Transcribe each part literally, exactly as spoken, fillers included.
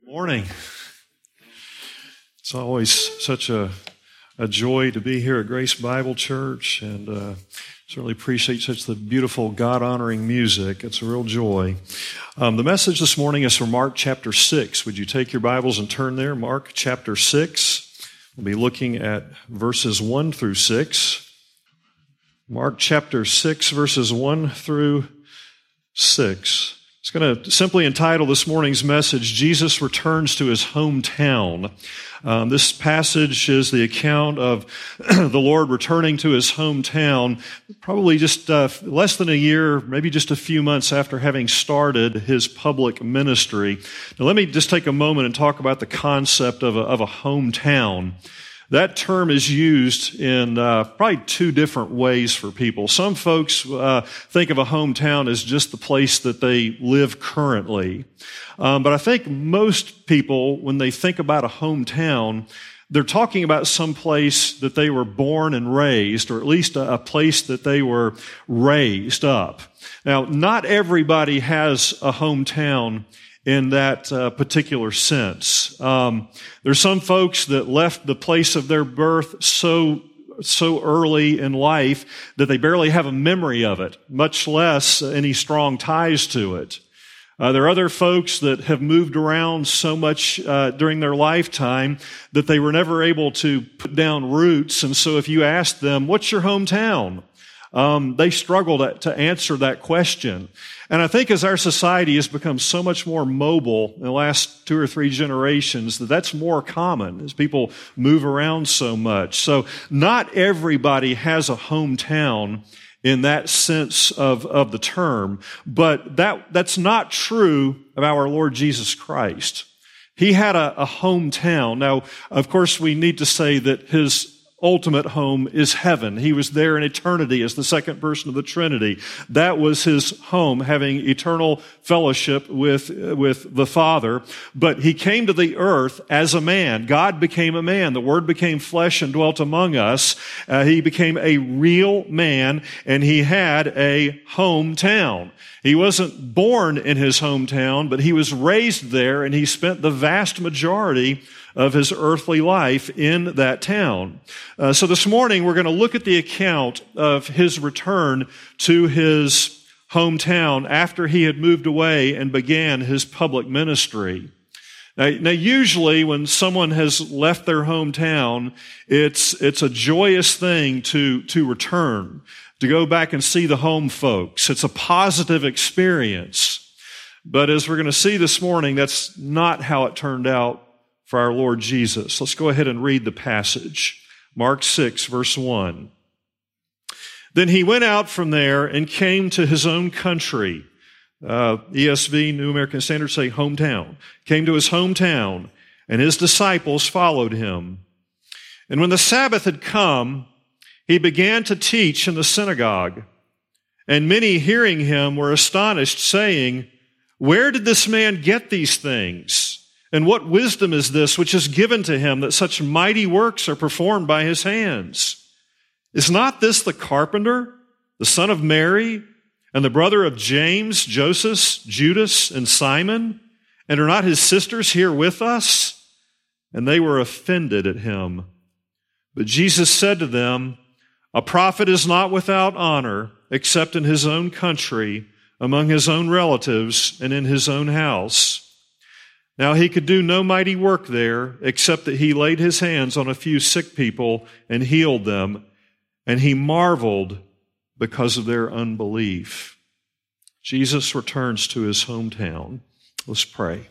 Morning. It's always such a, a joy to be here at Grace Bible Church, and uh, certainly appreciate such the beautiful God-honoring music. It's a real joy. Um, the message this morning is from Mark chapter six. Would you take your Bibles and turn there? Mark chapter six. We'll be looking at verses one through six. Mark chapter six, verses one through six. I'm going to simply entitle this morning's message, Jesus Returns to His Hometown. Um, this passage is the account of the Lord returning to His hometown, probably just uh, less than a year, maybe just a few months after having started His public ministry. Now, let me just take a moment and talk about the concept of a, of a hometown. That term is used in uh, probably two different ways for people. Some folks uh, think of a hometown as just the place that they live currently. Um, but I think most people, when they think about a hometown, they're talking about some place that they were born and raised, or at least a, a place that they were raised up. Now, not everybody has a hometown in that uh, particular sense. Um, there's some folks that left the place of their birth so so early in life that they barely have a memory of it, much less any strong ties to it. Uh, there are other folks that have moved around so much uh, during their lifetime that they were never able to put down roots, and so if you ask them, what's your hometown? Um, they struggle to, to answer that question. And I think as our society has become so much more mobile in the last two or three generations, that that's more common as people move around so much. So not everybody has a hometown in that sense of, of the term, but that, that's not true of our Lord Jesus Christ. He had a, a hometown. Now, of course, we need to say that His ultimate home is heaven. He was there in eternity as the second person of the Trinity. That was His home, having eternal fellowship with, with the Father. But He came to the earth as a man. God became a man. The Word became flesh and dwelt among us. Uh, he became a real man, and He had a hometown. He wasn't born in His hometown, but He was raised there, and He spent the vast majority of His earthly life in that town. Uh, so this morning we're going to look at the account of His return to His hometown after He had moved away and began His public ministry. Now, now usually when someone has left their hometown, it's it's a joyous thing to to return, to go back and see the home folks. It's a positive experience. But as we're going to see this morning, that's not how it turned out for our Lord Jesus. Let's go ahead and read the passage. Mark six, verse one. Then He went out from there and came to His own country. Uh, E S V, New American Standard, say hometown. Came to His hometown, and His disciples followed Him. And when the Sabbath had come, He began to teach in the synagogue. And many hearing Him were astonished, saying, "Where did this man get these things? And what wisdom is this which is given to Him, that such mighty works are performed by His hands? Is not this the carpenter, the son of Mary, and the brother of James, Joseph, Judas, and Simon? And are not his sisters here with us?" And they were offended at Him. But Jesus said to them, "A prophet is not without honor, except in his own country, among his own relatives, and in his own house." Now He could do no mighty work there, except that He laid His hands on a few sick people and healed them, and He marveled because of their unbelief. Jesus returns to His hometown. Let's pray.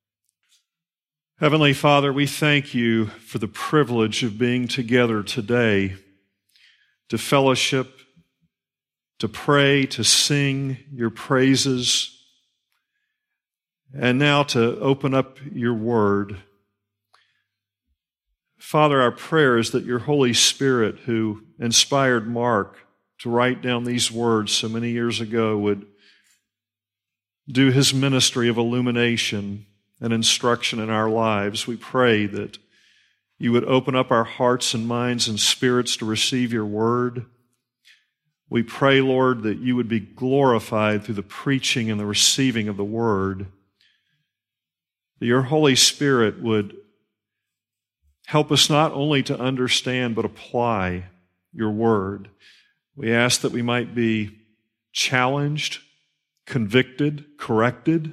Heavenly Father, we thank You for the privilege of being together today to fellowship, to pray, to sing Your praises, and now to open up Your Word. Father, our prayer is that Your Holy Spirit, who inspired Mark to write down these words so many years ago, would do His ministry of illumination and instruction in our lives. We pray that You would open up our hearts and minds and spirits to receive Your Word. We pray, Lord, that You would be glorified through the preaching and the receiving of the Word. that your Holy Spirit would help us not only to understand but apply your word. We ask that we might be challenged, convicted, corrected,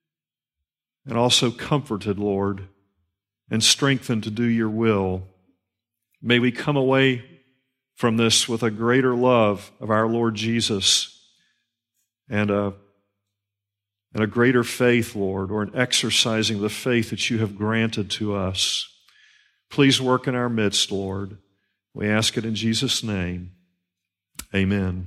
and also comforted, Lord, and strengthened to do your will. May we come away from this with a greater love of our Lord Jesus and a, and a greater faith, Lord, or an exercising the faith that you have granted to us. Please work in our midst, Lord. We ask it in Jesus' name. Amen.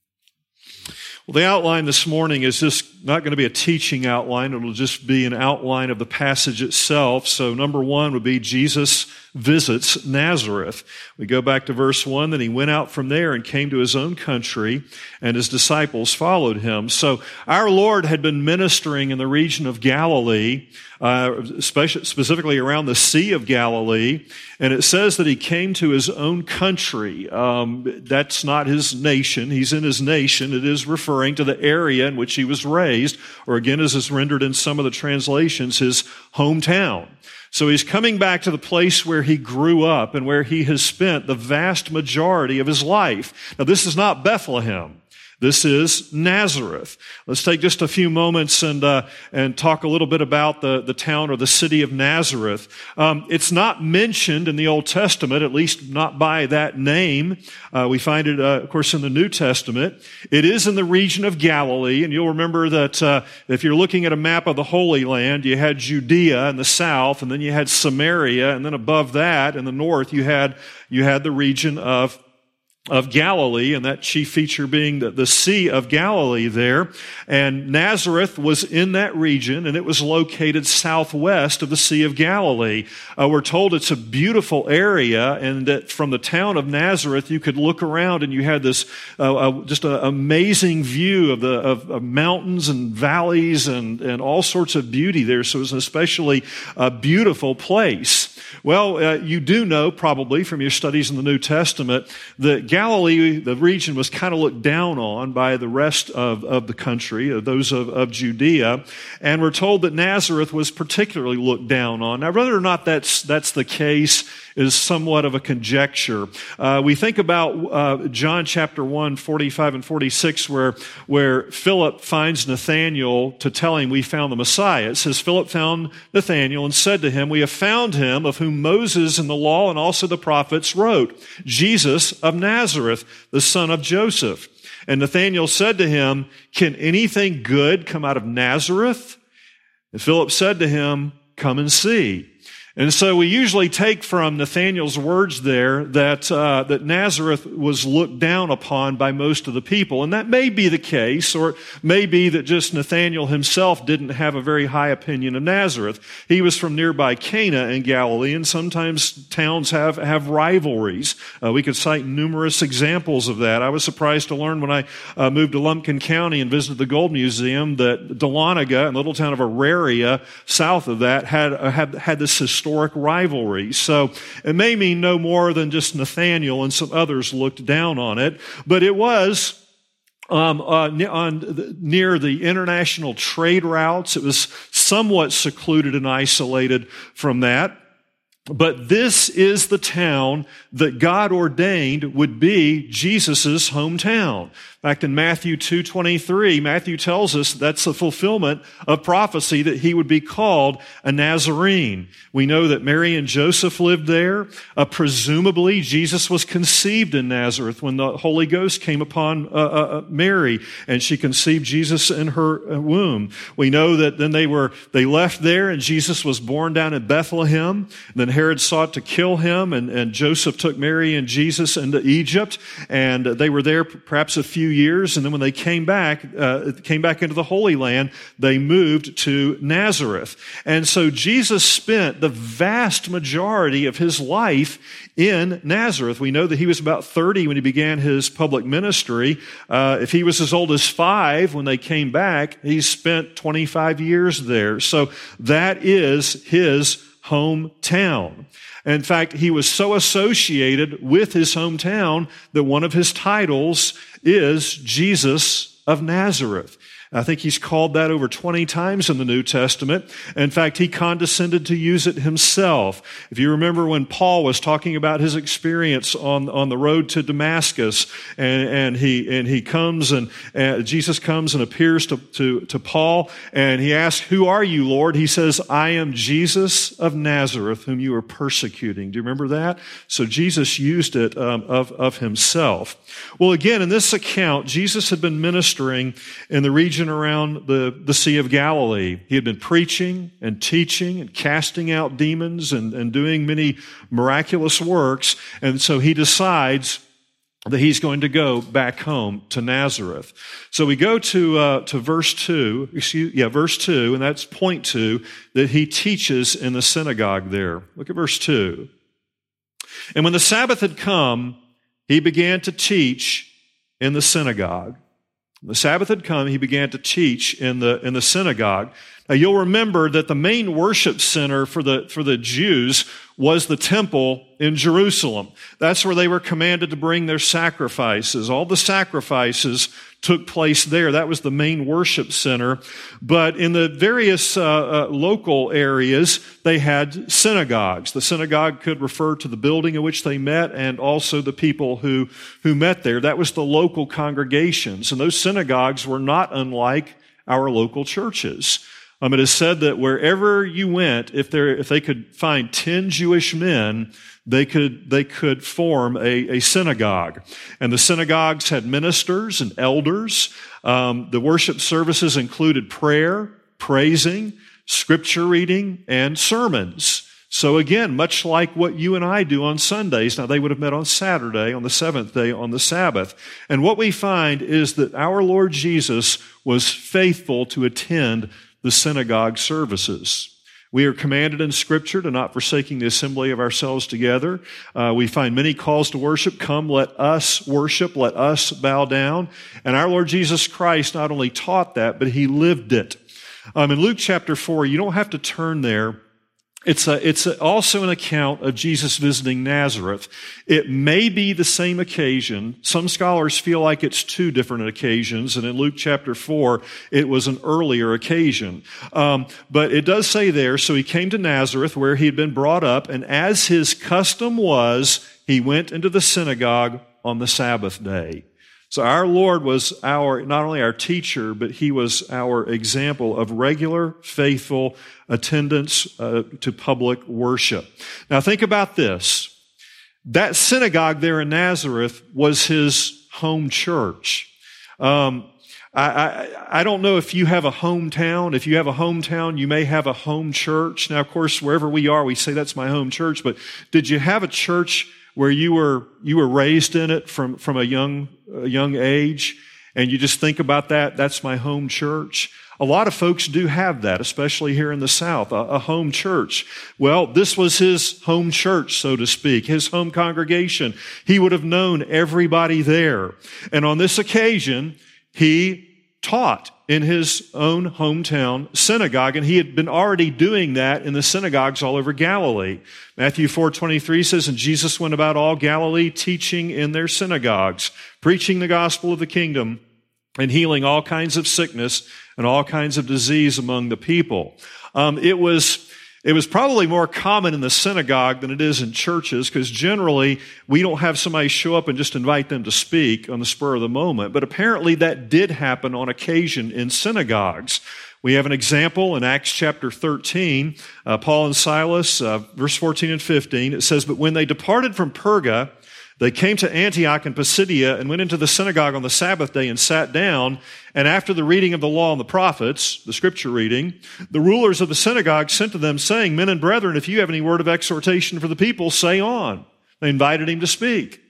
Well, the outline this morning is just not going to be a teaching outline. It'll just be an outline of the passage itself. So number one would be Jesus visits Nazareth. We go back to verse one, then he went out from there and came to his own country, and his disciples followed him. So our Lord had been ministering in the region of Galilee, uh, especially, specifically around the Sea of Galilee, and it says that he came to his own country. Um, that's not his nation. He's in his nation. It is referring to the area in which he was raised, or again, as is rendered in some of the translations, his hometown. So he's coming back to the place where he grew up and where he has spent the vast majority of his life. Now, this is not Bethlehem. This is Nazareth. Let's take just a few moments and uh, and talk a little bit about the, the town or the city of Nazareth. Um, it's not mentioned in the Old Testament, at least not by that name. Uh, we find it, uh, of course, in the New Testament. It is in the region of Galilee, and you'll remember that uh, if you're looking at a map of the Holy Land, you had Judea in the south, and then you had Samaria, and then above that, in the north, you had you had the region of of Galilee, and that chief feature being the, the Sea of Galilee there. And Nazareth was in that region, and it was located southwest of the Sea of Galilee. Uh, we're told it's a beautiful area, and that from the town of Nazareth, you could look around and you had this uh, uh, just an amazing view of the of, of mountains and valleys and, and all sorts of beauty there. So it was an especially uh, beautiful place. Well, uh, you do know probably from your studies in the New Testament that Galilee, the region, was kind of looked down on by the rest of, of the country, of those of, of Judea. And we're told that Nazareth was particularly looked down on. Now, whether or not that's, that's the case is somewhat of a conjecture. Uh, we think about uh, John chapter one, forty-five and forty-six, where, where Philip finds Nathanael to tell him, we found the Messiah. It says, Philip found Nathanael and said to him, we have found him of whom Moses in the law and also the prophets wrote, Jesus of Nazareth, the son of Joseph. And Nathanael said to him, can anything good come out of Nazareth? And Philip said to him, come and see. And so we usually take from Nathanael's words there that uh, that Nazareth was looked down upon by most of the people. And that may be the case, or it may be that just Nathanael himself didn't have a very high opinion of Nazareth. He was from nearby Cana in Galilee, and sometimes towns have, have rivalries. Uh, we could cite numerous examples of that. I was surprised to learn when I uh, moved to Lumpkin County and visited the Gold Museum that Dahlonega, a little town of Auraria, south of that, had, uh, had, had this historical historic rivalry. So it may mean no more than just Nathanael and some others looked down on it, but it was um, uh, on the, near the international trade routes. It was somewhat secluded and isolated from that. But this is the town that God ordained would be Jesus' hometown. In fact, in Matthew two twenty-three, Matthew tells us that's the fulfillment of prophecy that he would be called a Nazarene. We know that Mary and Joseph lived there. Uh, presumably, Jesus was conceived in Nazareth when the Holy Ghost came upon uh, uh, Mary, and she conceived Jesus in her womb. We know that then they were they left there, and Jesus was born down in Bethlehem. Then Herod sought to kill him, and, and Joseph took Mary and Jesus into Egypt, and they were there perhaps a few years, and then when they came back, uh, came back into the Holy Land, they moved to Nazareth. And so Jesus spent the vast majority of his life in Nazareth. We know that he was about thirty when he began his public ministry. Uh, if he was as old as five when they came back, he spent twenty-five years there. So that is his hometown. In fact, he was so associated with his hometown that one of his titles is Jesus of Nazareth. I think he's called that over twenty times in the New Testament. In fact, he condescended to use it himself. If you remember when Paul was talking about his experience on, on the road to Damascus, and, and he and he comes and uh, Jesus comes and appears to, to, to Paul, and he asks, "Who are you, Lord?" He says, "I am Jesus of Nazareth, whom you are persecuting." Do you remember that? So Jesus used it um, of, of himself. Well, again, in this account, Jesus had been ministering in the region around the, the Sea of Galilee. He had been preaching and teaching and casting out demons and, and doing many miraculous works. And so he decides that he's going to go back home to Nazareth. So we go to uh, to verse two, excuse, yeah, verse two, and that's point two, that he teaches in the synagogue there. Look at verse two. "And when the Sabbath had come, he began to teach in the synagogue." The Sabbath had come, he began to teach in the, in the synagogue. Now you'll remember that the main worship center for the, for the Jews was the temple in Jerusalem. That's where they were commanded to bring their sacrifices. All the sacrifices took place there. That was the main worship center. But in the various uh, uh, local areas, they had synagogues. The synagogue could refer to the building in which they met and also the people who, who met there. That was the local congregations. And those synagogues were not unlike our local churches. Um, it is said that wherever you went, if there, if they could find ten Jewish men, they could, they could form a, a synagogue. And the synagogues had ministers and elders. Um, the worship services included prayer, praising, scripture reading, and sermons. So again, much like what you and I do on Sundays, now they would have met on Saturday, on the seventh day, on the Sabbath. And what we find is that our Lord Jesus was faithful to attend the synagogue services. We are commanded in Scripture to not forsaking the assembly of ourselves together. Uh, we find many calls to worship. Come, let us worship, let us bow down. And our Lord Jesus Christ not only taught that, but He lived it. Um, in Luke chapter four, you don't have to turn there. It's a, it's a, also an account of Jesus visiting Nazareth. It may be the same occasion. Some scholars feel like it's two different occasions, and in Luke chapter four, it was an earlier occasion. Um, but it does say there, so he came to Nazareth where he had been brought up, and as his custom was, he went into the synagogue on the Sabbath day. So our Lord was our, not only our teacher, but He was our example of regular, faithful attendance uh, to public worship. Now think about this. That synagogue there in Nazareth was His home church. Um, I, I, I don't know if you have a hometown. If you have a hometown, you may have a home church. Now, of course, wherever we are, we say that's my home church, but did you have a church where you were you were raised in it from, from a young a young age, and you just think about that, that's my home church? A lot of folks do have that, especially here in the South, a, a home church. Well, this was his home church, so to speak, his home congregation. He would have known everybody there. And on this occasion, he taught in his own hometown synagogue, and he had been already doing that in the synagogues all over Galilee. Matthew four twenty-three says, "And Jesus went about all Galilee, teaching in their synagogues, preaching the gospel of the kingdom, and healing all kinds of sickness and all kinds of disease among the people." Um, it was It was probably more common in the synagogue than it is in churches, because generally we don't have somebody show up and just invite them to speak on the spur of the moment. But apparently that did happen on occasion in synagogues. We have an example in Acts chapter thirteen, uh, Paul and Silas, uh, verse fourteen and fifteen. It says, "But when they departed from Perga, they came to Antioch and Pisidia and went into the synagogue on the Sabbath day and sat down. And after the reading of the law and the prophets," the scripture reading, "the rulers of the synagogue sent to them, saying, 'Men and brethren, if you have any word of exhortation for the people, say on.'" They invited him to speak.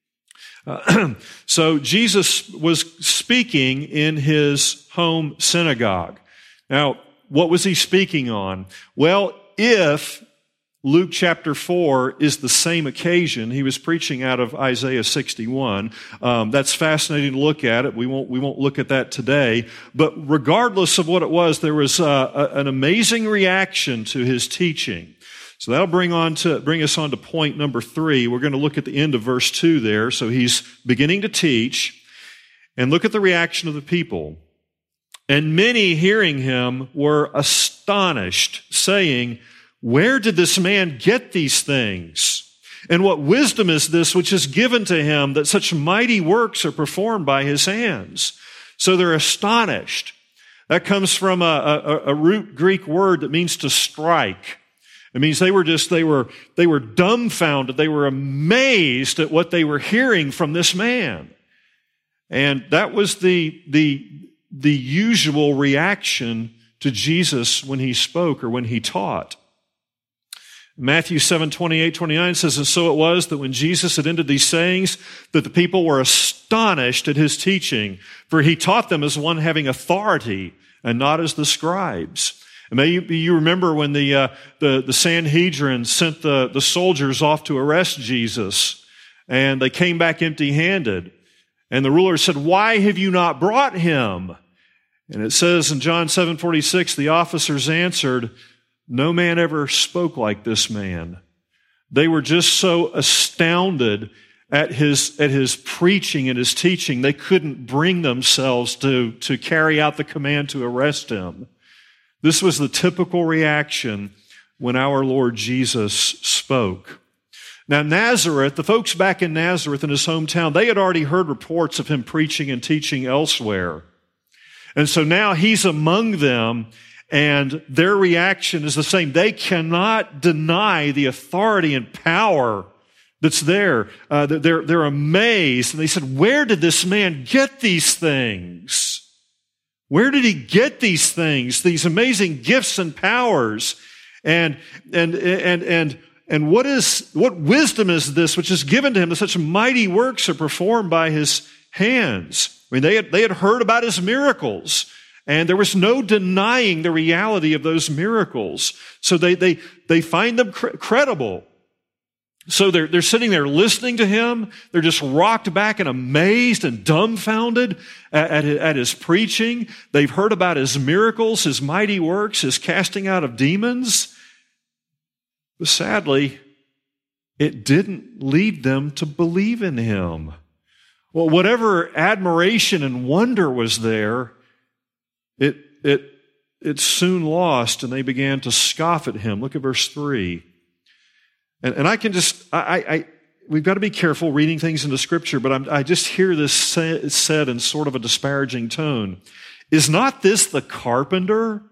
Uh, so Jesus was speaking in his home synagogue. Now, what was he speaking on? Well, if Luke chapter four is the same occasion, he was preaching out of Isaiah sixty-one. Um, that's fascinating to look at it. We won't, we won't look at that today. But regardless of what it was, there was uh, a, an amazing reaction to his teaching. So that'll bring on to, bring us on to point number three. We're going to look at the end of verse two there. So he's beginning to teach, and look at the reaction of the people. And many hearing him were astonished, saying, "Where did this man get these things? And what wisdom is this which is given to him, that such mighty works are performed by his hands?" So they're astonished. That comes from a, a, a root Greek word that means to strike. It means they were just, they were, they were dumbfounded. They were amazed at what they were hearing from this man. And that was the, the, the usual reaction to Jesus when he spoke or when he taught. Matthew seven, twenty-eight, twenty-nine says, "And so it was that when Jesus had ended these sayings, that the people were astonished at his teaching, for he taught them as one having authority and not as the scribes." And maybe you remember when the, uh, the, the Sanhedrin sent the, the soldiers off to arrest Jesus, and they came back empty-handed. And the ruler said, "Why have you not brought him?" And it says in John seven, forty-six, the officers answered, "No man ever spoke like this man." They were just so astounded at his, at his preaching and his teaching, they couldn't bring themselves to, to carry out the command to arrest him. This was the typical reaction when our Lord Jesus spoke. Now, Nazareth, the folks back in Nazareth in his hometown, they had already heard reports of him preaching and teaching elsewhere. And so now he's among them, and their reaction is the same. They cannot deny the authority and power that's there. Uh, they're, they're amazed, and they said, "Where did this man get these things? Where did he get these things, these amazing gifts and powers? And, and, and, and, and what is, what wisdom is this which is given to him that such mighty works are performed by his hands?" I mean, they had, they had heard about his miracles, and there was no denying the reality of those miracles. So they, they, they find them cre- credible. So they're, they're sitting there listening to him. They're just rocked back and amazed and dumbfounded at, at, at his preaching. They've heard about his miracles, his mighty works, his casting out of demons. But sadly, it didn't lead them to believe in him. Well, whatever admiration and wonder was there, it, it, it soon lost, and they began to scoff at him. Look at verse three. And, and I can just, I, I, we've got to be careful reading things into Scripture, but I'm, I just hear this say, said in sort of a disparaging tone. "Is not this the carpenter?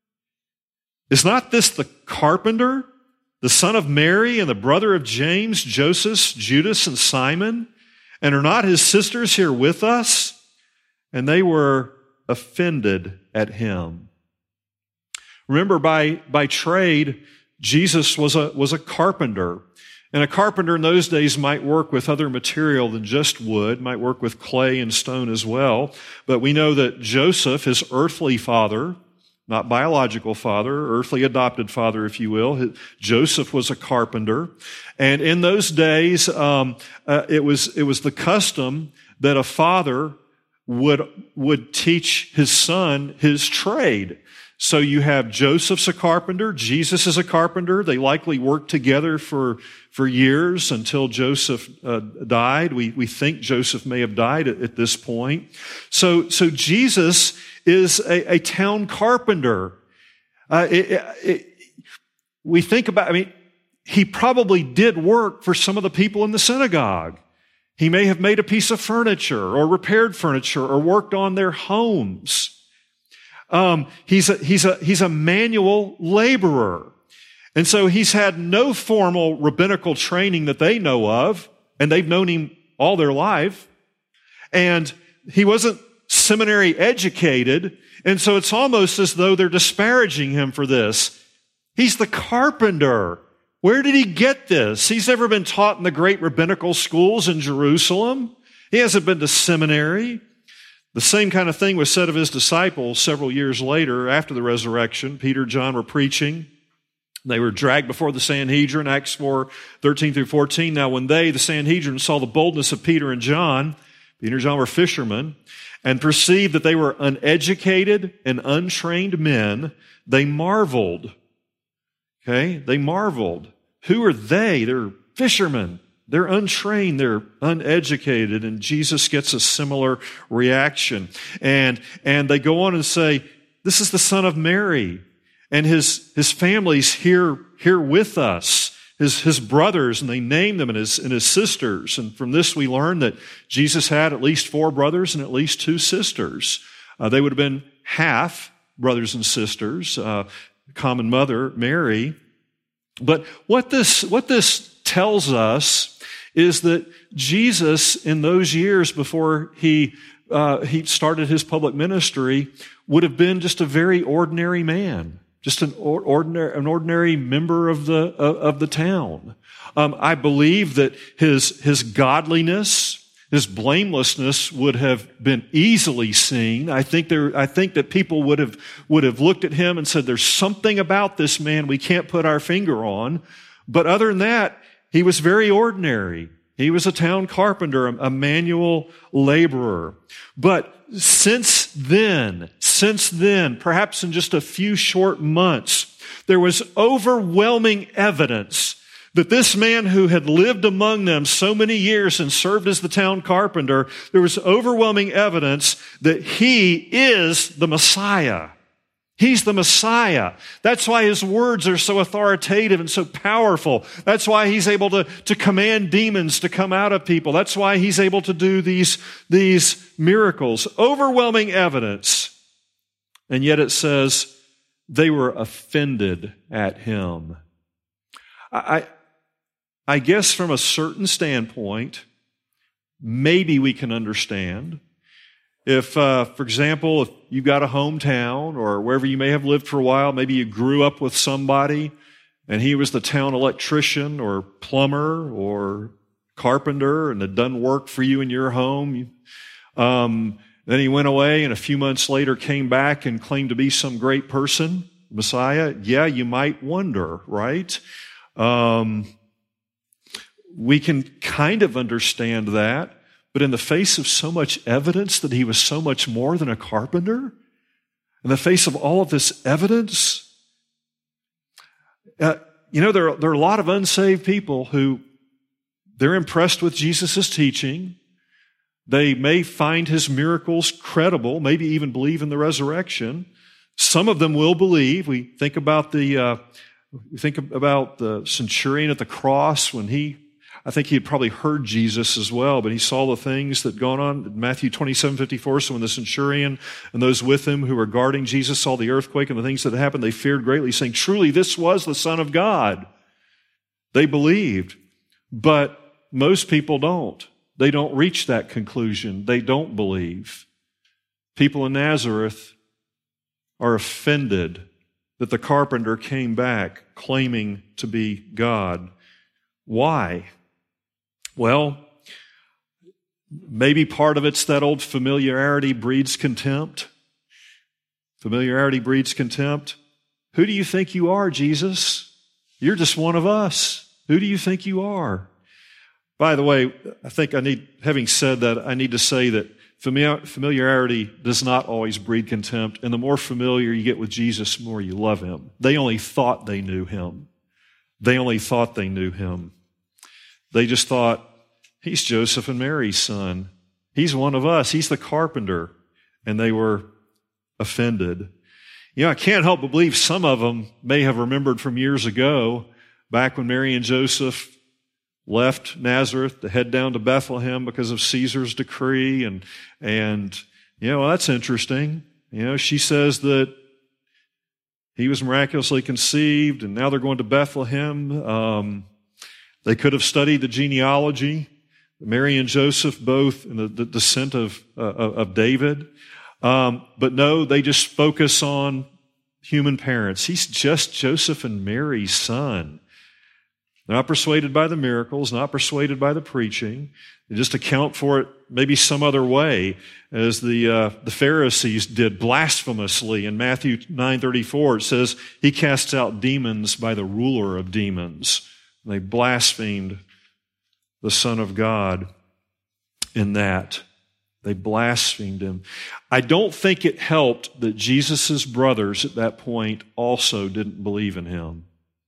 Is not this the carpenter, the son of Mary and the brother of James, Joseph, Judas, and Simon? And are not his sisters here with us?" And they were offended at him. Remember, by, by trade, Jesus was a, was a carpenter. And a carpenter in those days might work with other material than just wood, might work with clay and stone as well. But we know that Joseph, his earthly father, not biological father, earthly adopted father, if you will, Joseph was a carpenter. And in those days, um, uh, it was, it was the custom that a father would, would teach his son his trade. So you have Joseph's a carpenter, Jesus is a carpenter. They likely worked together for, for years until Joseph uh, died. We, we think Joseph may have died at, at this point. So, so Jesus is a, a town carpenter. Uh, it, it, we think about, I mean, he probably did work for some of the people in the synagogue. He may have made a piece of furniture or repaired furniture or worked on their homes. Um, he's a, he's a, he's a manual laborer. And so he's had no formal rabbinical training that they know of, and they've known him all their life. And he wasn't seminary educated, and so it's almost as though they're disparaging him for this. He's the carpenter. Where did he get this? He's never been taught in the great rabbinical schools in Jerusalem. He hasn't been to seminary. The same kind of thing was said of his disciples several years later after the resurrection. Peter and John were preaching. They were dragged before the Sanhedrin, Acts four, thirteen through fourteen. Now when they, the Sanhedrin, saw the boldness of Peter and John, Peter and John were fishermen, and perceived that they were uneducated and untrained men, they marveled. Okay? They marveled. Who are they? They're fishermen. They're untrained, they're uneducated, and Jesus gets a similar reaction. And, and they go on and say, this is the son of Mary, and his, his family's here, here with us, his, his brothers, and they name them, and his, and his sisters. And from this we learn that Jesus had at least four brothers and at least two sisters. Uh, they would have been half brothers and sisters, uh, common mother, Mary. But what this, what this tells us is that Jesus, in those years before he, uh, he started his public ministry, would have been just a very ordinary man, just an ordinary, an ordinary member of the, of the town. Um, I believe that his, his godliness, his blamelessness would have been easily seen. I think there, I think that people would have, would have looked at him and said, there's something about this man we can't put our finger on. But other than that, he was very ordinary. He was a town carpenter, a manual laborer. But since then, since then, perhaps in just a few short months, there was overwhelming evidence that this man who had lived among them so many years and served as the town carpenter, there was overwhelming evidence that he is the Messiah. He's the Messiah. That's why his words are so authoritative and so powerful. That's why he's able to, to command demons to come out of people. That's why he's able to do these, these miracles. Overwhelming evidence. And yet it says they were offended at him. I, I guess from a certain standpoint, maybe we can understand. If, uh, for example, if you've got a hometown or wherever you may have lived for a while, maybe you grew up with somebody and he was the town electrician or plumber or carpenter and had done work for you in your home. Um, then he went away and a few months later came back and claimed to be some great person, Messiah. Yeah, you might wonder, right? Um, we can kind of understand that. But in the face of so much evidence that he was so much more than a carpenter, in the face of all of this evidence, uh, you know, there are, there are a lot of unsaved people who they're impressed with Jesus' teaching. They may find his miracles credible, maybe even believe in the resurrection. Some of them will believe. We think about the, uh, we think about the centurion at the cross when he I think he had probably heard Jesus as well, but he saw the things that gone on. Matthew twenty-seven fifty-four, so when the centurion and those with him who were guarding Jesus saw the earthquake and the things that happened, they feared greatly, saying, truly, this was the Son of God. They believed, but most people don't. They don't reach that conclusion. They don't believe. People in Nazareth are offended that the carpenter came back claiming to be God. Why? Well, maybe part of it's that old familiarity breeds contempt. Familiarity breeds contempt. Who do you think you are, Jesus? You're just one of us. Who do you think you are? By the way, I think I need, having said that, I need to say that familiarity does not always breed contempt, and the more familiar you get with Jesus, the more you love him. They only thought they knew him. They only thought they knew him. They just thought, he's Joseph and Mary's son. He's one of us. He's the carpenter. And they were offended. You know, I can't help but believe some of them may have remembered from years ago, back when Mary and Joseph left Nazareth to head down to Bethlehem because of Caesar's decree. And, and you know, well, that's interesting. You know, she says that he was miraculously conceived, and now they're going to Bethlehem. Um, They could have studied the genealogy. Mary and Joseph both in the, the descent of, uh, of David. Um, but no, they just focus on human parents. He's just Joseph and Mary's son. Not persuaded by the miracles, not persuaded by the preaching. They just account for it maybe some other way, as the uh, the Pharisees did blasphemously in Matthew nine thirty-four. It says, he casts out demons by the ruler of demons. They blasphemed the Son of God in that. They blasphemed him. I don't think it helped that Jesus' brothers at that point also didn't believe in him.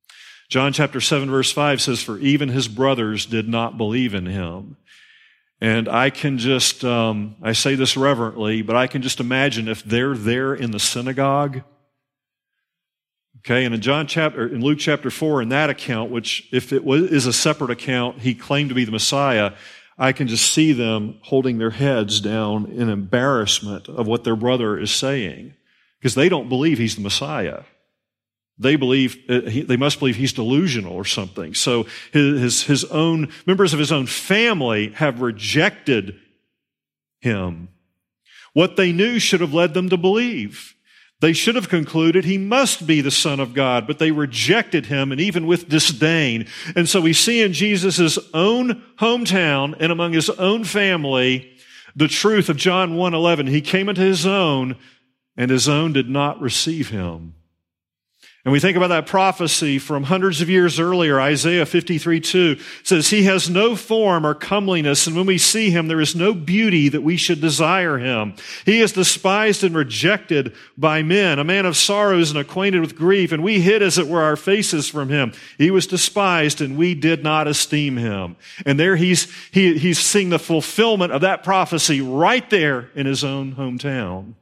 John chapter seven, verse five says, "For even his brothers did not believe in him." And I can just, um, I say this reverently, but I can just imagine if they're there in the synagogue, okay, and in John chapter, in Luke chapter four, in that account, which if it was, is a separate account, he claimed to be the Messiah, I can just see them holding their heads down in embarrassment of what their brother is saying, because they don't believe he's the Messiah. They believe, they must believe he's delusional or something. So his, his, his own, members of his own family have rejected him. What they knew should have led them to believe. They should have concluded he must be the Son of God, but they rejected him, and even with disdain. And so we see in Jesus' own hometown and among his own family the truth of John one eleven. He came into his own, and his own did not receive him. And we think about that prophecy from hundreds of years earlier, Isaiah fifty-three two says, "He has no form or comeliness, and when we see him, there is no beauty that we should desire him. He is despised and rejected by men, a man of sorrows and acquainted with grief, and we hid, as it were, our faces from him. He was despised, and we did not esteem him." And there he's, he, he's seeing the fulfillment of that prophecy right there in his own hometown.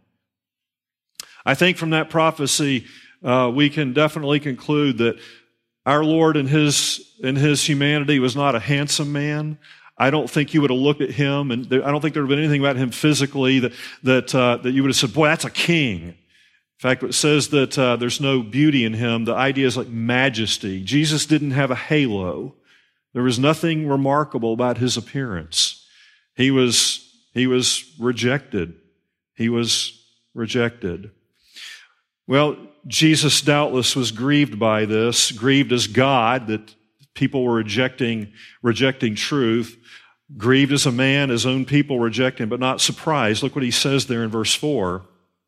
I think from that prophecy, Uh, we can definitely conclude that our Lord in his in his humanity was not a handsome man. I don't think you would have looked at him, and there, I don't think there would have been anything about him physically that that uh, that you would have said, "Boy, that's a king." In fact, it says that uh, there's no beauty in him. The idea is like majesty. Jesus didn't have a halo. There was nothing remarkable about his appearance. He was he was rejected. He was rejected. Well, Jesus doubtless was grieved by this, grieved as God that people were rejecting, rejecting truth, grieved as a man, his own people rejecting, but not surprised. Look what he says there in verse four.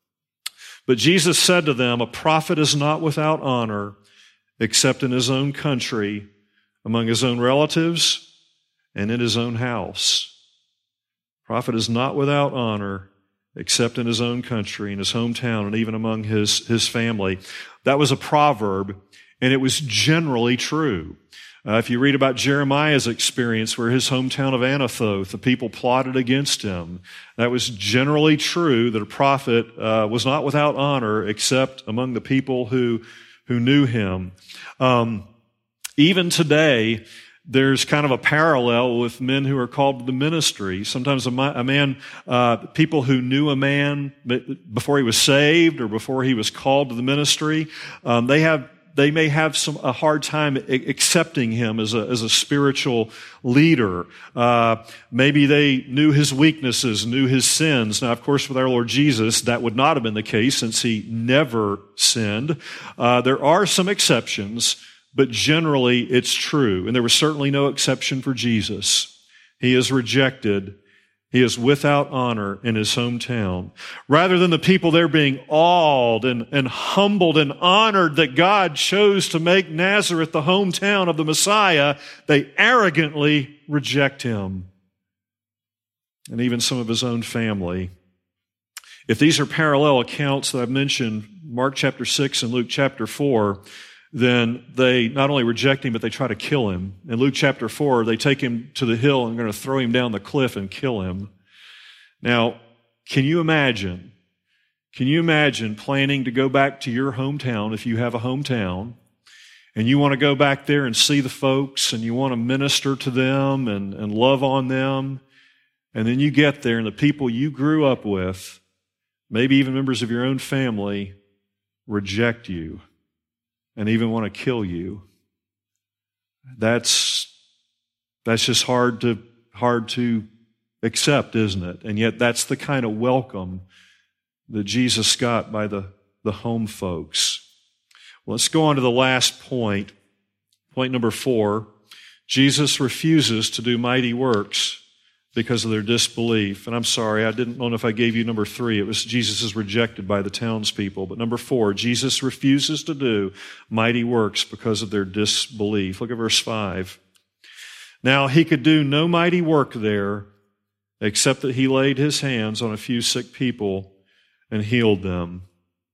"But Jesus said to them, a prophet is not without honor except in his own country, among his own relatives, and in his own house. Prophet is not without honor except in his own country, in his hometown, and even among his, his family." That was a proverb, and it was generally true. Uh, if you read about Jeremiah's experience where his hometown of Anathoth, the people plotted against him, that was generally true that a prophet uh, was not without honor except among the people who, who knew him. Um, even today, there's kind of a parallel with men who are called to the ministry. Sometimes a, a man, uh, people who knew a man before he was saved or before he was called to the ministry, um, they have they may have some a hard time accepting him as a as a spiritual leader. Uh, maybe they knew his weaknesses, knew his sins. Now, of course, with our Lord Jesus, that would not have been the case since he never sinned. Uh, there are some exceptions, but generally it's true. And there was certainly no exception for Jesus. He is rejected. He is without honor in his hometown. Rather than the people there being awed and, and humbled and honored that God chose to make Nazareth the hometown of the Messiah, they arrogantly reject him. And even some of his own family. If these are parallel accounts that I've mentioned, Mark chapter six and Luke chapter four, then they not only reject him, but they try to kill him. In Luke chapter four, they take him to the hill and are going to throw him down the cliff and kill him. Now, can you imagine? Can you imagine planning to go back to your hometown, if you have a hometown, and you want to go back there and see the folks, and you want to minister to them and, and love on them, and then you get there and the people you grew up with, maybe even members of your own family, reject you and even want to kill you. That's that's just hard to hard to accept, isn't it? And yet that's the kind of welcome that Jesus got by the, the home folks. Well, let's go on to the last point. Point number four. Jesus refuses to do mighty works because of their disbelief. And I'm sorry, I didn't know if I gave you number three. It was Jesus is rejected by the townspeople. But number four, Jesus refuses to do mighty works because of their disbelief. Look at verse five. Now, he could do no mighty work there except that he laid his hands on a few sick people and healed them.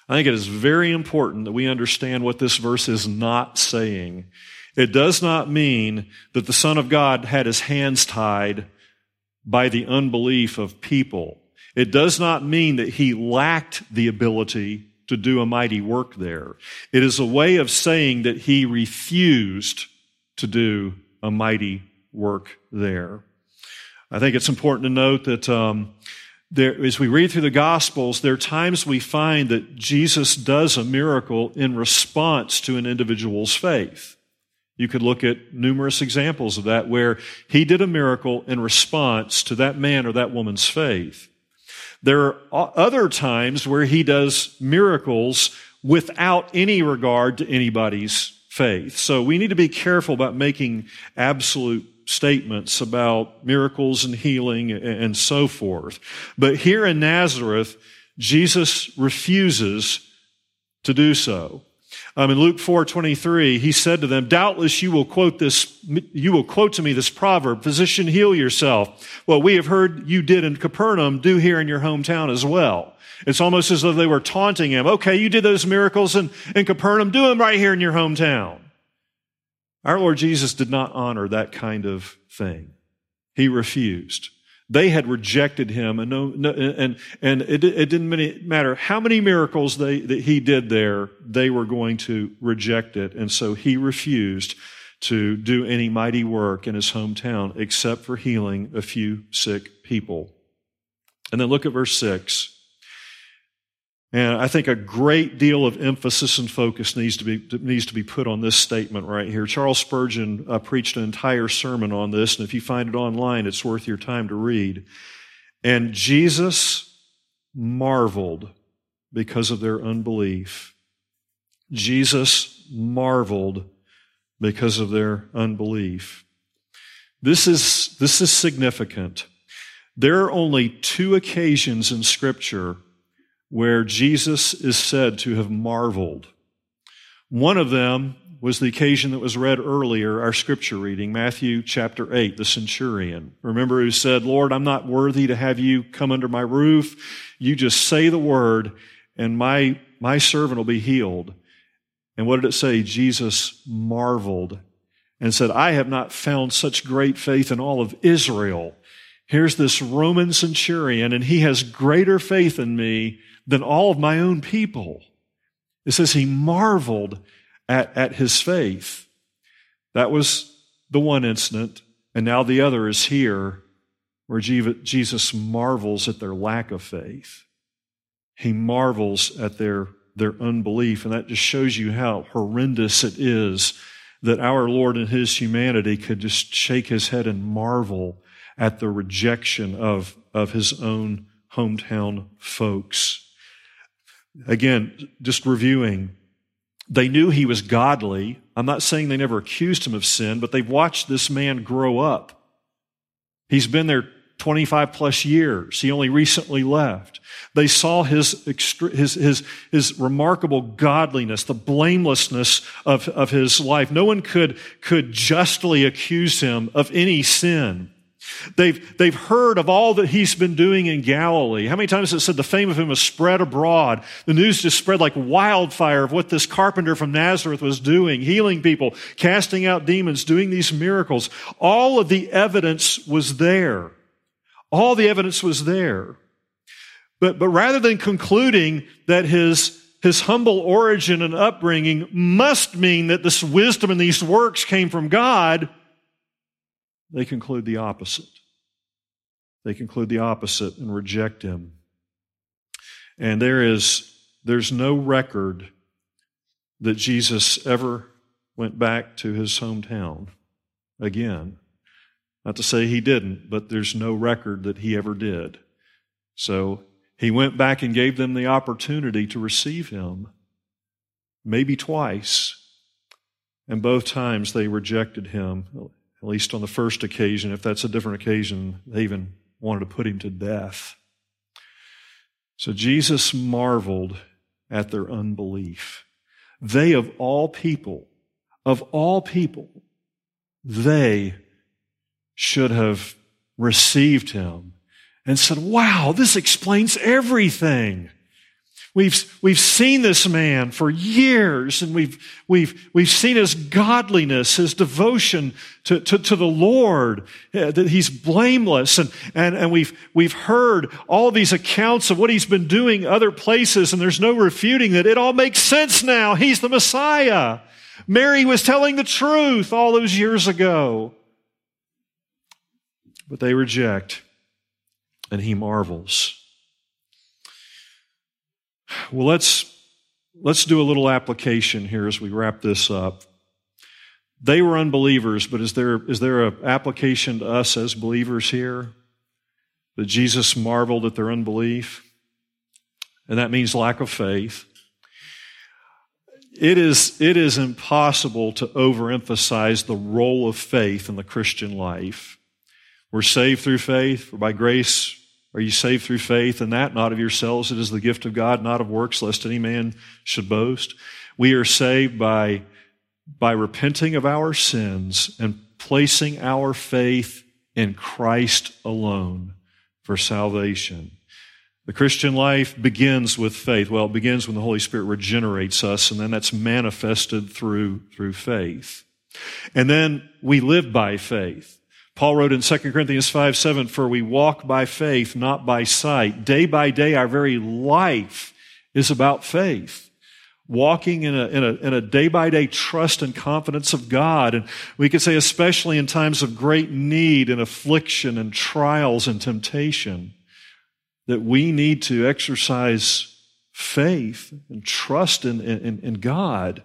I think it is very important that we understand what this verse is not saying. It does not mean that the Son of God had his hands tied by the unbelief of people. It does not mean that he lacked the ability to do a mighty work there. It is a way of saying that he refused to do a mighty work there. I think it's important to note that um, there, as we read through the Gospels, there are times we find that Jesus does a miracle in response to an individual's faith. You could look at numerous examples of that where he did a miracle in response to that man or that woman's faith. There are other times where he does miracles without any regard to anybody's faith. So we need to be careful about making absolute statements about miracles and healing and so forth. But here in Nazareth, Jesus refuses to do so. Um, in Luke four twenty-three, he said to them, "Doubtless you will quote this, you will quote to me this proverb, 'Physician, heal yourself. What we have heard you did in Capernaum, do here in your hometown as well.'" It's almost as though they were taunting him. Okay, you did those miracles in, in Capernaum, do them right here in your hometown. Our Lord Jesus did not honor that kind of thing. He refused. They had rejected him, and no, no, and and it, it didn't matter how many miracles they that he did there. They were going to reject it, and so he refused to do any mighty work in his hometown except for healing a few sick people. And then look at verse six. And I think a great deal of emphasis and focus needs to be needs to be put on this statement right here. Charles Spurgeon uh, preached an entire sermon on this, and if you find it online, it's worth your time to read. And Jesus marveled because of their unbelief. Jesus marveled because of their unbelief. This is, this is significant. There are only two occasions in Scripture where Jesus is said to have marveled. One of them was the occasion that was read earlier, our scripture reading, Matthew chapter eight, the centurion. Remember who said, "Lord, I'm not worthy to have you come under my roof. You just say the word and my, my servant will be healed." And what did it say? Jesus marveled and said, "I have not found such great faith in all of Israel. Here's this Roman centurion, and he has greater faith in me than all of my own people." It says he marveled at, at his faith. That was the one incident, and now the other is here where Jesus marvels at their lack of faith. He marvels at their, their unbelief, and that just shows you how horrendous it is that our Lord in his humanity could just shake his head and marvel at the rejection of, of his own hometown folks. Again, just reviewing, they knew he was godly. I'm not saying they never accused him of sin, but they've watched this man grow up. He's been there twenty-five plus years. He only recently left. They saw his, his, his, his remarkable godliness, the blamelessness of, of his life. No one could, could justly accuse him of any sin. They've, they've heard of all that he's been doing in Galilee. How many times has it said the fame of him was spread abroad? The news just spread like wildfire of what this carpenter from Nazareth was doing, healing people, casting out demons, doing these miracles. All of the evidence was there. All the evidence was there. But, but rather than concluding that his, his humble origin and upbringing must mean that this wisdom and these works came from God, they conclude the opposite. They conclude the opposite and reject him. And there is, there's no record that Jesus ever went back to his hometown again. Not to say he didn't, but there's no record that he ever did. So he went back and gave them the opportunity to receive him, maybe twice, and both times they rejected him. At least on the first occasion. If that's a different occasion, they even wanted to put him to death. So Jesus marveled at their unbelief. They, of all people, of all people, they should have received him and said, "Wow, this explains everything. We've, we've seen this man for years, and we've, we've, we've seen his godliness, his devotion to, to, to the Lord, uh, that he's blameless. And, and, and we've, we've heard all these accounts of what he's been doing other places, and there's no refuting that. It all makes sense now. He's the Messiah. Mary was telling the truth all those years ago. But they reject, and he marvels. Well, let's, let's do a little application here as we wrap this up. They were unbelievers, but is there, is there an application to us as believers here? That Jesus marveled at their unbelief? And that means lack of faith. It is, it is impossible to overemphasize the role of faith in the Christian life. We're saved through faith, for by grace are you saved through faith, and that not of yourselves, it is the gift of God, not of works, lest any man should boast. We are saved by, by repenting of our sins and placing our faith in Christ alone for salvation. The Christian life begins with faith. Well, it begins when the Holy Spirit regenerates us, and then that's manifested through, through faith. And then we live by faith. Paul wrote in Second Corinthians five seven, for we walk by faith, not by sight. Day by day, our very life is about faith. Walking in a, in a, in a day-by-day trust and confidence of God. And we could say especially in times of great need and affliction and trials and temptation, that we need to exercise faith and trust in, in, in God.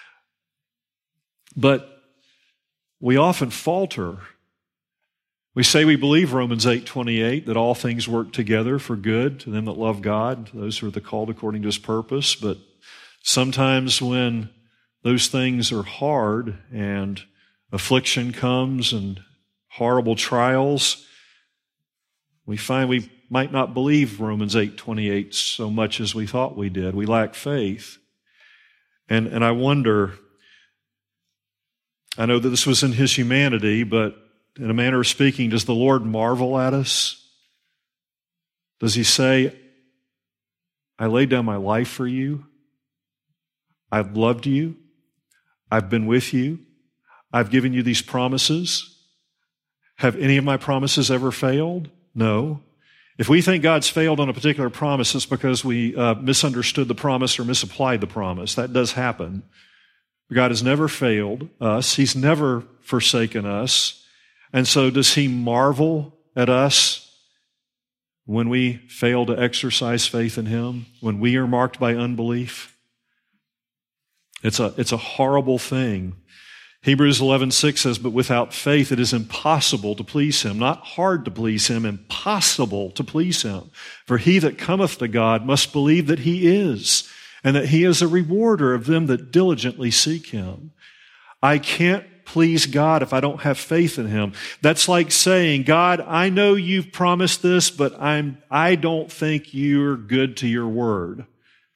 But we often falter. We say we believe Romans eight twenty-eight, that all things work together for good to them that love God, to those who are the called according to His purpose. But sometimes when those things are hard and affliction comes and horrible trials, we find we might not believe Romans eight twenty-eight so much as we thought we did. We lack faith. And, and I wonder, I know that this was in His humanity, but in a manner of speaking, does the Lord marvel at us? Does He say, I laid down my life for you. I've loved you. I've been with you. I've given you these promises. Have any of my promises ever failed? No. If we think God's failed on a particular promise, it's because we uh, misunderstood the promise or misapplied the promise. That does happen. God has never failed us. He's never forsaken us. And so does He marvel at us when we fail to exercise faith in Him, when we are marked by unbelief? It's a, it's a horrible thing. Hebrews eleven six says, but without faith it is impossible to please Him. Not hard to please Him, impossible to please Him. For he that cometh to God must believe that He is, and that He is a rewarder of them that diligently seek Him. I can't please God if I don't have faith in Him. That's like saying, God, I know you've promised this, but I'm, I don't think you're good to your word.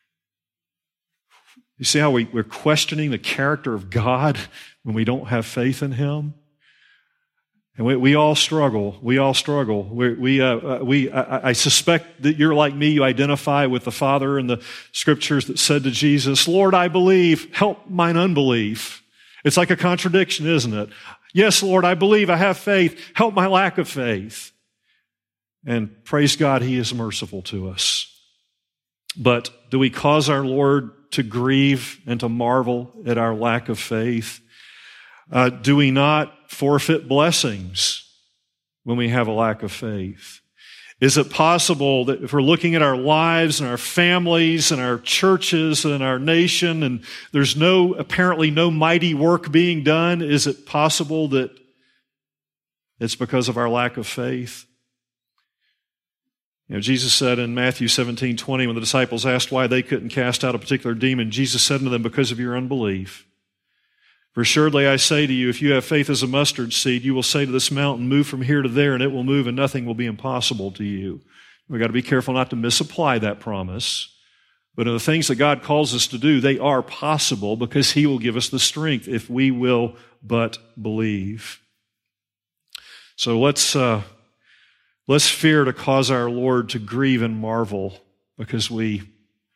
You see how we, we're questioning the character of God when we don't have faith in Him? And we, we all struggle. We all struggle. We, we, uh, we. I, I suspect that you're like me. You identify with the Father in the Scriptures that said to Jesus, Lord, I believe, help mine unbelief. It's like a contradiction, isn't it? Yes, Lord, I believe, I have faith. Help my lack of faith. And praise God, He is merciful to us. But do we cause our Lord to grieve and to marvel at our lack of faith? Uh, do we not forfeit blessings when we have a lack of faith? Is it possible that if we're looking at our lives and our families and our churches and our nation and there's no, apparently no mighty work being done, is it possible that it's because of our lack of faith? You know, Jesus said in Matthew seventeen twenty, when the disciples asked why they couldn't cast out a particular demon, Jesus said to them, because of your unbelief. For assuredly I say to you, if you have faith as a mustard seed, you will say to this mountain, move from here to there, and it will move, and nothing will be impossible to you. We've got to be careful not to misapply that promise. But in the things that God calls us to do, they are possible because He will give us the strength if we will but believe. So let's, uh, let's fear to cause our Lord to grieve and marvel because we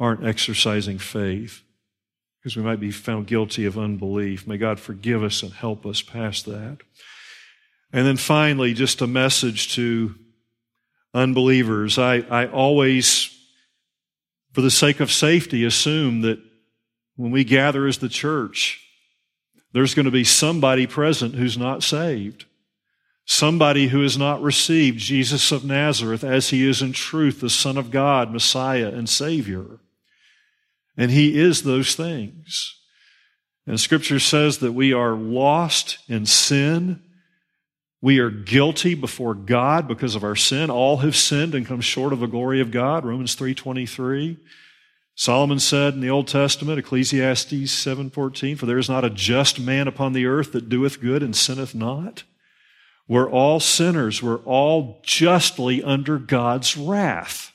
aren't exercising faith, because we might be found guilty of unbelief. May God forgive us and help us past that. And then finally, just a message to unbelievers. I, I always, for the sake of safety, assume that when we gather as the church, there's going to be somebody present who's not saved. Somebody who has not received Jesus of Nazareth as He is in truth, the Son of God, Messiah, and Savior. And He is those things. And Scripture says that we are lost in sin. We are guilty before God because of our sin. All have sinned and come short of the glory of God, Romans three twenty-three. Solomon said in the Old Testament, Ecclesiastes seven fourteen, "For there is not a just man upon the earth that doeth good and sinneth not." We're all sinners. We're all justly under God's wrath.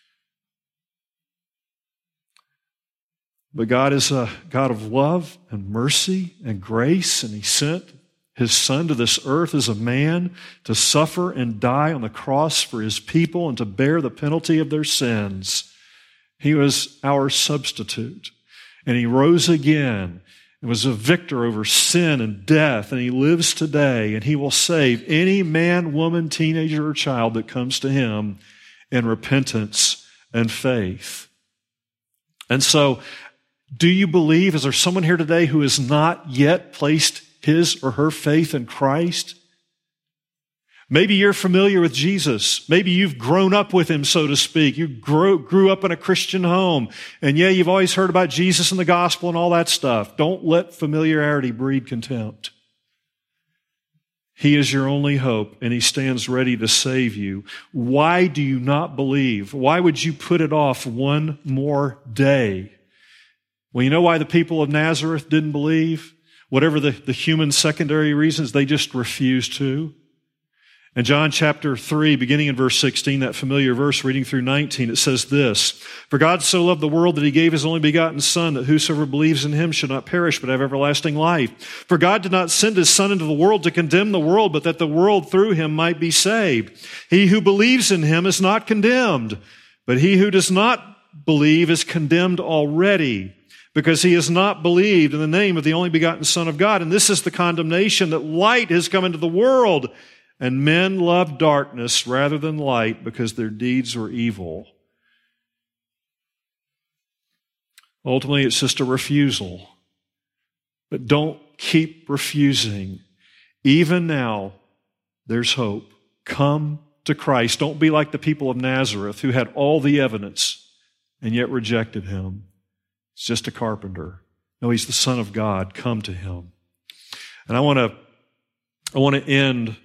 But God is a God of love and mercy and grace, and He sent His Son to this earth as a man to suffer and die on the cross for His people and to bear the penalty of their sins. He was our substitute, and He rose again and was a victor over sin and death, and He lives today, and He will save any man, woman, teenager, or child that comes to Him in repentance and faith. And so, do you believe, is there someone here today who has not yet placed his or her faith in Christ? Maybe you're familiar with Jesus. Maybe you've grown up with Him, so to speak. You grew, grew up in a Christian home. And yeah, you've always heard about Jesus and the gospel and all that stuff. Don't let familiarity breed contempt. He is your only hope, and He stands ready to save you. Why do you not believe? Why would you put it off one more day? Well, you know why the people of Nazareth didn't believe? Whatever the, the human secondary reasons, they just refused to. In John chapter three, beginning in verse sixteen, that familiar verse, reading through nineteen, it says this, "For God so loved the world that He gave His only begotten Son, that whosoever believes in Him should not perish, but have everlasting life. For God did not send His Son into the world to condemn the world, but that the world through Him might be saved. He who believes in Him is not condemned, but he who does not believe is condemned already, because he has not believed in the name of the only begotten Son of God. And this is the condemnation, that light has come into the world, and men love darkness rather than light, because their deeds were evil." Ultimately, it's just a refusal. But don't keep refusing. Even now, there's hope. Come to Christ. Don't be like the people of Nazareth who had all the evidence and yet rejected Him. He's just a carpenter. No, He's the Son of God. Come to Him. And I want to, I want to end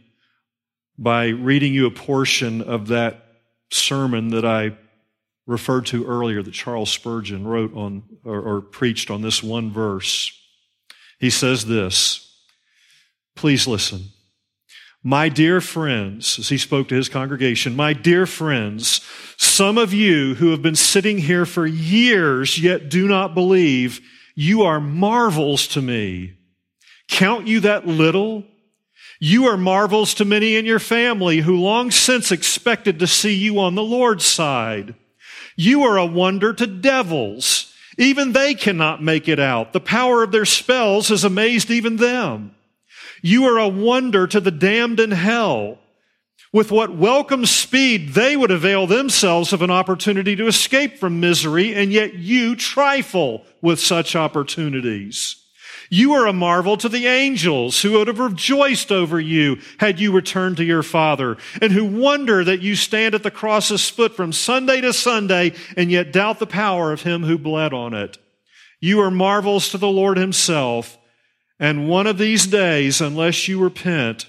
by reading you a portion of that sermon that I referred to earlier that Charles Spurgeon wrote on or, or preached on this one verse. He says this, please listen. "My dear friends," as he spoke to his congregation, "my dear friends, some of you who have been sitting here for years yet do not believe, you are marvels to me. Count you that little? You are marvels to many in your family who long since expected to see you on the Lord's side. You are a wonder to devils. Even they cannot make it out. The power of their spells has amazed even them. You are a wonder to the damned in hell. With what welcome speed they would avail themselves of an opportunity to escape from misery, and yet you trifle with such opportunities. You are a marvel to the angels who would have rejoiced over you had you returned to your Father, and who wonder that you stand at the cross's foot from Sunday to Sunday and yet doubt the power of Him who bled on it. You are marvels to the Lord Himself, and one of these days, unless you repent,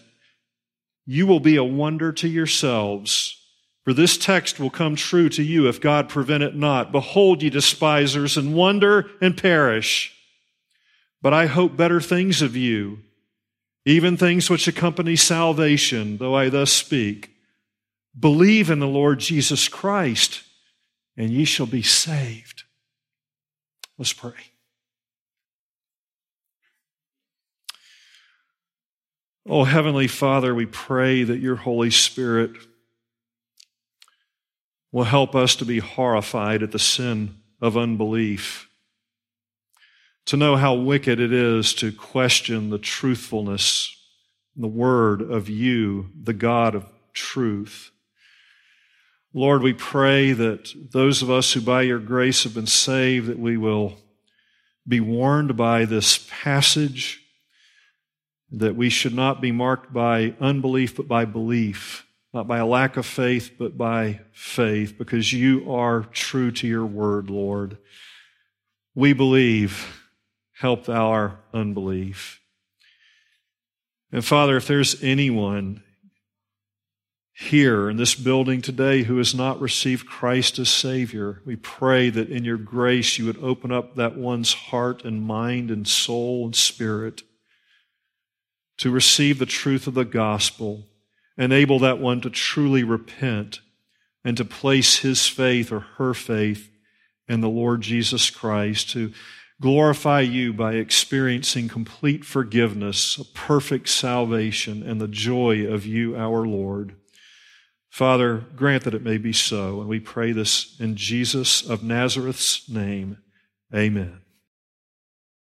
you will be a wonder to yourselves. For this text will come true to you if God prevent it not. Behold, ye despisers, and wonder and perish. But I hope better things of you, even things which accompany salvation, though I thus speak. Believe in the Lord Jesus Christ, and ye shall be saved." Let's pray. Oh, Heavenly Father, we pray that your Holy Spirit will help us to be horrified at the sin of unbelief, to know how wicked it is to question the truthfulness, the word of you, the God of truth. Lord, we pray that those of us who by your grace have been saved, that we will be warned by this passage, that we should not be marked by unbelief but by belief, not by a lack of faith but by faith, because you are true to your word, Lord. We believe, help our unbelief. And Father, if there's anyone here in this building today who has not received Christ as Savior, we pray that in your grace you would open up that one's heart and mind and soul and spirit to receive the truth of the gospel, enable that one to truly repent and to place his faith or her faith in the Lord Jesus Christ, to glorify you by experiencing complete forgiveness, a perfect salvation, and the joy of you, our Lord. Father, grant that it may be so, and we pray this in Jesus of Nazareth's name. Amen.